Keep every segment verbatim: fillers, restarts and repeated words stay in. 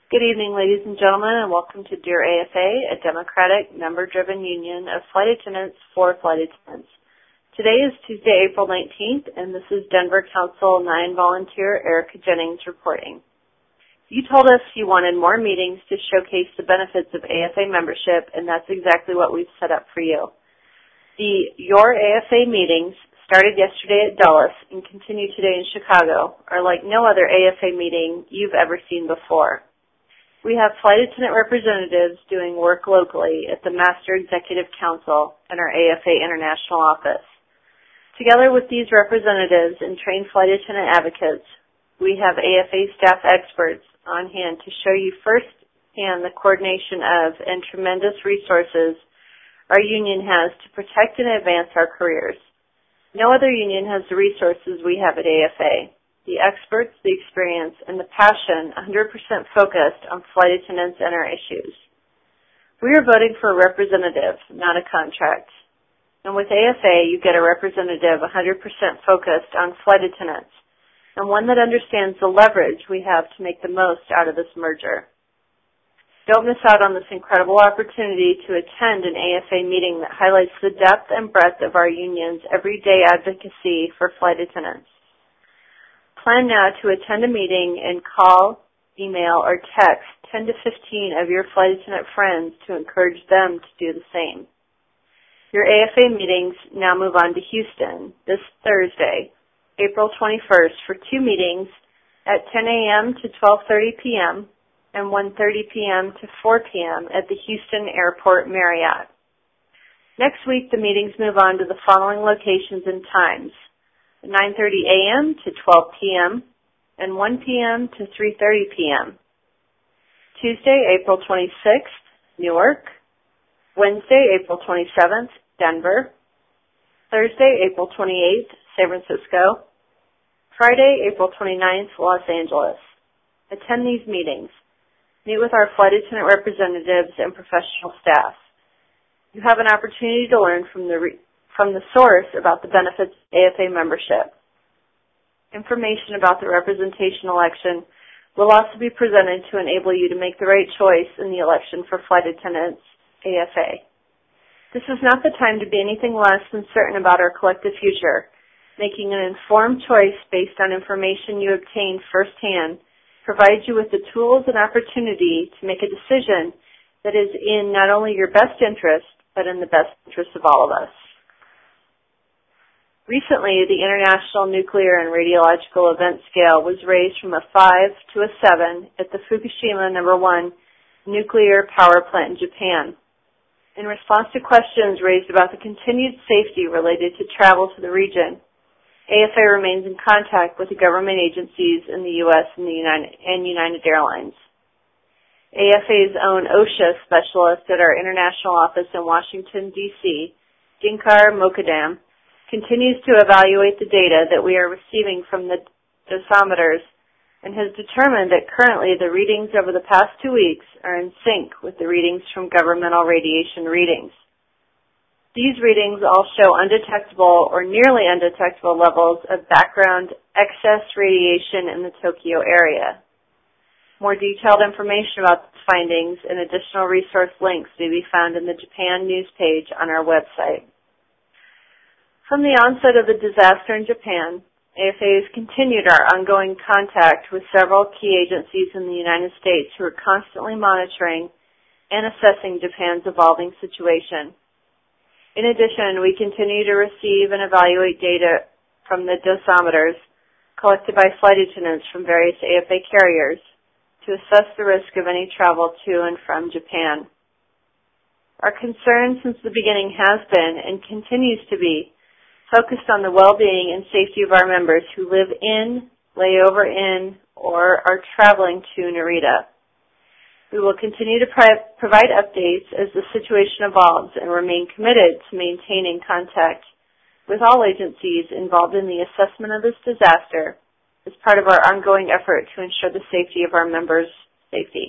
Good evening, ladies and gentlemen, and welcome to Dear A F A, a democratic, member-driven union of flight attendants for flight attendants. Today is Tuesday, April nineteenth, and this is Denver Council nine volunteer Erica Jennings reporting. You told us you wanted more meetings to showcase the benefits of A F A membership, and that's exactly what we've set up for you. The Your A F A meetings started yesterday at Dulles and continue today in Chicago are like no other A F A meeting you've ever seen before. We have flight attendant representatives doing work locally at the Master Executive Council and our A F A International Office. Together with these representatives and trained flight attendant advocates, we have A F A staff experts on hand to show you firsthand the coordination of and tremendous resources our union has to protect and advance our careers. No other union has the resources we have at A F A. The experts, the experience, and the passion one hundred percent focused on flight attendants and our issues. We are voting for a representative, not a contract. And with A F A, you get a representative one hundred percent focused on flight attendants, and one that understands the leverage we have to make the most out of this merger. Don't miss out on this incredible opportunity to attend an A F A meeting that highlights the depth and breadth of our union's everyday advocacy for flight attendants. Plan now to attend a meeting and call, email, or text ten to fifteen of your flight attendant friends to encourage them to do the same. Your A F A meetings now move on to Houston this Thursday, April twenty-first, for two meetings at ten a.m. to twelve thirty p.m. and one thirty p.m. to four p.m. at the Houston Airport Marriott. Next week, the meetings move on to the following locations and times: nine thirty a.m. to twelve p.m. and one p.m. to three thirty p.m. Tuesday, April twenty-sixth, Newark. Wednesday, April twenty-seventh, Denver. Thursday, April twenty-eighth, San Francisco. Friday, April twenty-ninth, Los Angeles. Attend these meetings. Meet with our flight attendant representatives and professional staff. You have an opportunity to learn from the re- from the source about the benefits of A F A membership. Information about the representation election will also be presented to enable you to make the right choice in the election for flight attendants A F A. This is not the time to be anything less than certain about our collective future. Making an informed choice based on information you obtained firsthand provides you with the tools and opportunity to make a decision that is in not only your best interest, but in the best interest of all of us. Recently, the International Nuclear and Radiological Event Scale was raised from a five to a seven at the Fukushima number one nuclear power plant in Japan. In response to questions raised about the continued safety related to travel to the region, A F A remains in contact with the government agencies in the U S and, the United, and United Airlines. A F A's own OSHA specialist at our international office in Washington, D C, Dinkar Mokadam, continues to evaluate the data that we are receiving from the dosimeters and has determined that currently the readings over the past two weeks are in sync with the readings from governmental radiation readings. These readings all show undetectable or nearly undetectable levels of background excess radiation in the Tokyo area. More detailed information about these findings and additional resource links may be found in the Japan news page on our website. From the onset of the disaster in Japan, A F A has continued our ongoing contact with several key agencies in the United States who are constantly monitoring and assessing Japan's evolving situation. In addition, we continue to receive and evaluate data from the dosimeters collected by flight attendants from various A F A carriers to assess the risk of any travel to and from Japan. Our concern since the beginning has been and continues to be focused on the well-being and safety of our members who live in, lay over in, or are traveling to Narita. We will continue to pri- provide updates as the situation evolves and remain committed to maintaining contact with all agencies involved in the assessment of this disaster as part of our ongoing effort to ensure the safety of our members' safety.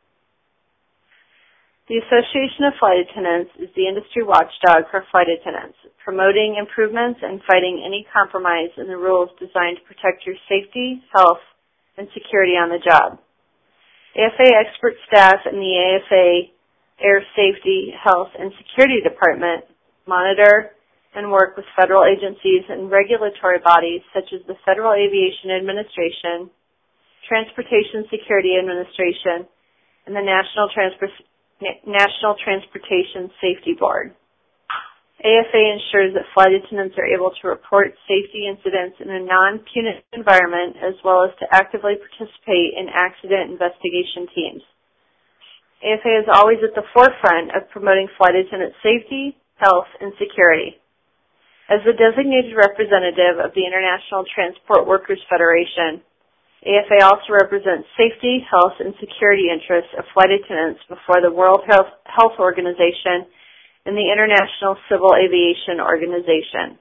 The Association of Flight Attendants is the industry watchdog for flight attendants, promoting improvements and fighting any compromise in the rules designed to protect your safety, health, and security on the job. A F A expert staff in the A F A Air Safety, Health, and Security Department monitor and work with federal agencies and regulatory bodies such as the Federal Aviation Administration, Transportation Security Administration, and the National, Transpor- National Transportation Safety Board. A F A ensures that flight attendants are able to report safety incidents in a non-punitive environment as well as to actively participate in accident investigation teams. A F A is always at the forefront of promoting flight attendant safety, health, and security. As the designated representative of the International Transport Workers Federation, A F A also represents safety, health, and security interests of flight attendants before the World Health, Health Organization and the International Civil Aviation Organization.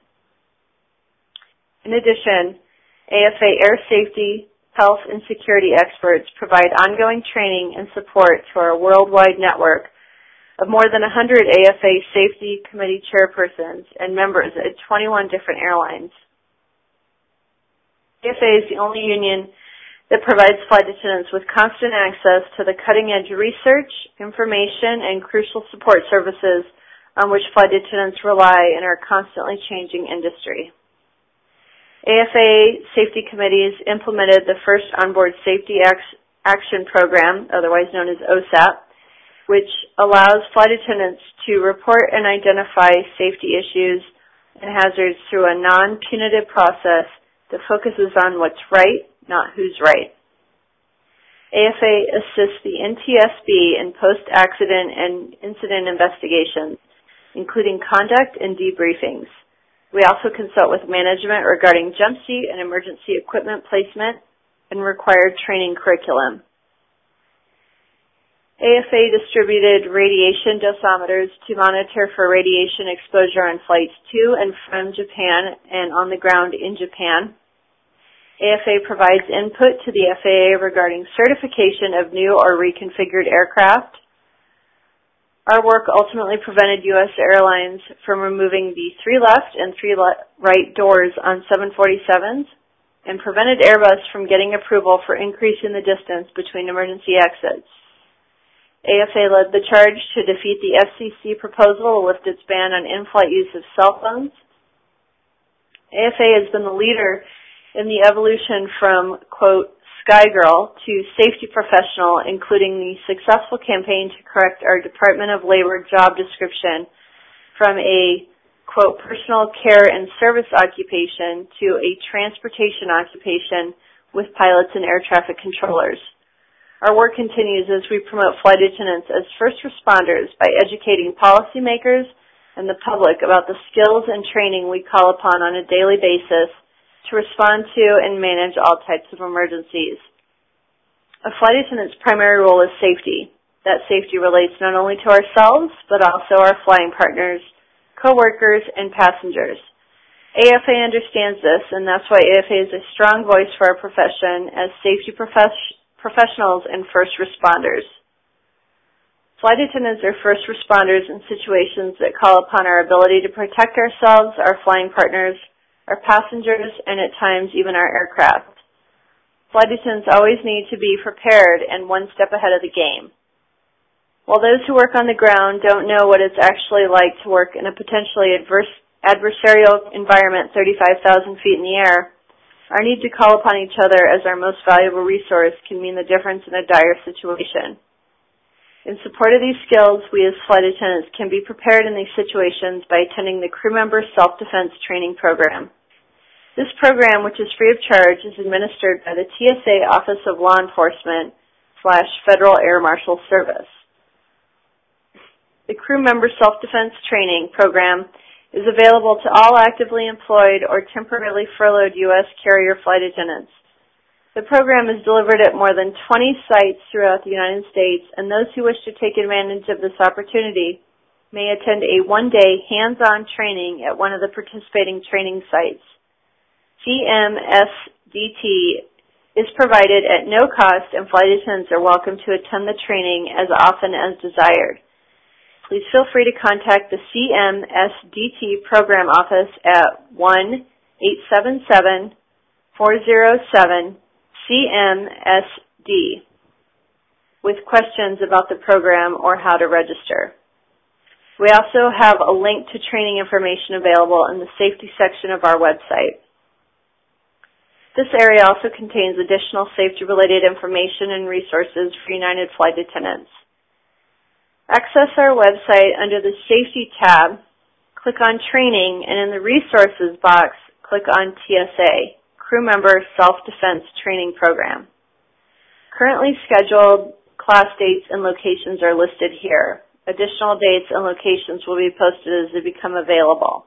In addition, A F A air safety, health, and security experts provide ongoing training and support to our worldwide network of more than one hundred A F A Safety Committee chairpersons and members at twenty-one different airlines. A F A is the only union that provides flight attendants with constant access to the cutting-edge research, information, and crucial support services on which flight attendants rely in our constantly changing industry. A F A safety committees implemented the first Onboard Safety Action Program, otherwise known as O S A P, which allows flight attendants to report and identify safety issues and hazards through a non-punitive process that focuses on what's right, not who's right. A F A assists the N T S B in post-accident and incident investigations, including conduct and debriefings. We also consult with management regarding jump seat and emergency equipment placement and required training curriculum. A F A distributed radiation dosimeters to monitor for radiation exposure on flights to and from Japan and on the ground in Japan. A F A provides input to the F A A regarding certification of new or reconfigured aircraft. Our work ultimately prevented U S airlines from removing the three left and three le- right doors on seven forty-sevens and prevented Airbus from getting approval for increasing the distance between emergency exits. A F A led the charge to defeat the F C C proposal to lift its ban on in-flight use of cell phones. A F A has been the leader in the evolution from, quote, Sky Girl to safety professional, including the successful campaign to correct our Department of Labor job description from a, quote, personal care and service occupation to a transportation occupation with pilots and air traffic controllers. Our work continues as we promote flight attendants as first responders by educating policymakers and the public about the skills and training we call upon on a daily basis to respond to and manage all types of emergencies. A flight attendant's primary role is safety. That safety relates not only to ourselves, but also our flying partners, coworkers, and passengers. A F A understands this, and that's why A F A is a strong voice for our profession as safety profes- professionals and first responders. Flight attendants are first responders in situations that call upon our ability to protect ourselves, our flying partners, our passengers, and at times even our aircraft. Flight attendants always need to be prepared and one step ahead of the game. While those who work on the ground don't know what it's actually like to work in a potentially adverse, adversarial environment thirty-five thousand feet in the air, our need to call upon each other as our most valuable resource can mean the difference in a dire situation. In support of these skills, we as flight attendants can be prepared in these situations by attending the Crew Member Self-Defense Training Program. This program, which is free of charge, is administered by the T S A Office of Law Enforcement slash Federal Air Marshal Service. The Crew Member Self-Defense Training Program is available to all actively employed or temporarily furloughed U S carrier flight attendants. The program is delivered at more than twenty sites throughout the United States, and those who wish to take advantage of this opportunity may attend a one-day hands-on training at one of the participating training sites. C M S D T is provided at no cost, and flight attendants are welcome to attend the training as often as desired. Please feel free to contact the C M S D T program office at one eight seven seven, four zero seven, C M S D. with questions about the program or how to register. We also have a link to training information available in the safety section of our website. This area also contains additional safety-related information and resources for United flight attendants. Access our website under the Safety tab, click on Training, and in the Resources box, click on T S A, Crew Member Self-Defense Training Program. Currently scheduled class dates and locations are listed here. Additional dates and locations will be posted as they become available.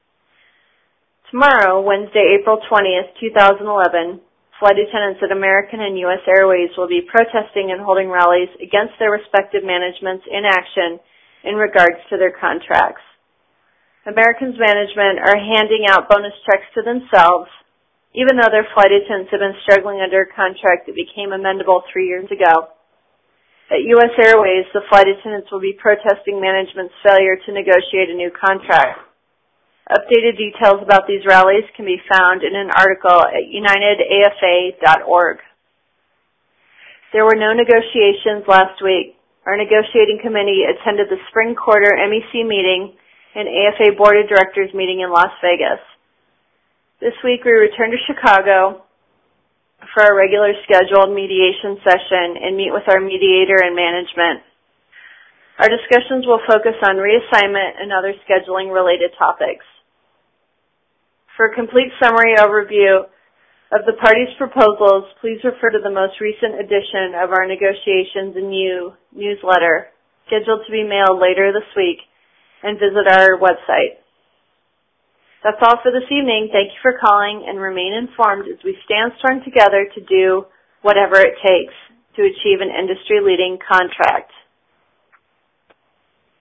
Tomorrow, Wednesday, April twentieth, two thousand eleven, flight attendants at American and U S Airways will be protesting and holding rallies against their respective management's inaction in regards to their contracts. American's management are handing out bonus checks to themselves, even though their flight attendants have been struggling under a contract that became amendable three years ago. At U S Airways, the flight attendants will be protesting management's failure to negotiate a new contract. Updated details about these rallies can be found in an article at united A F A dot org. There were no negotiations last week. Our negotiating committee attended the spring quarter M E C meeting and A F A Board of Directors meeting in Las Vegas. This week we return to Chicago for our regular scheduled mediation session and meet with our mediator and management. Our discussions will focus on reassignment and other scheduling-related topics. For a complete summary overview of the parties' proposals, please refer to the most recent edition of our Negotiations and You newsletter, scheduled to be mailed later this week, and visit our website. That's all for this evening. Thank you for calling, and remain informed as we stand strong together to do whatever it takes to achieve an industry-leading contract.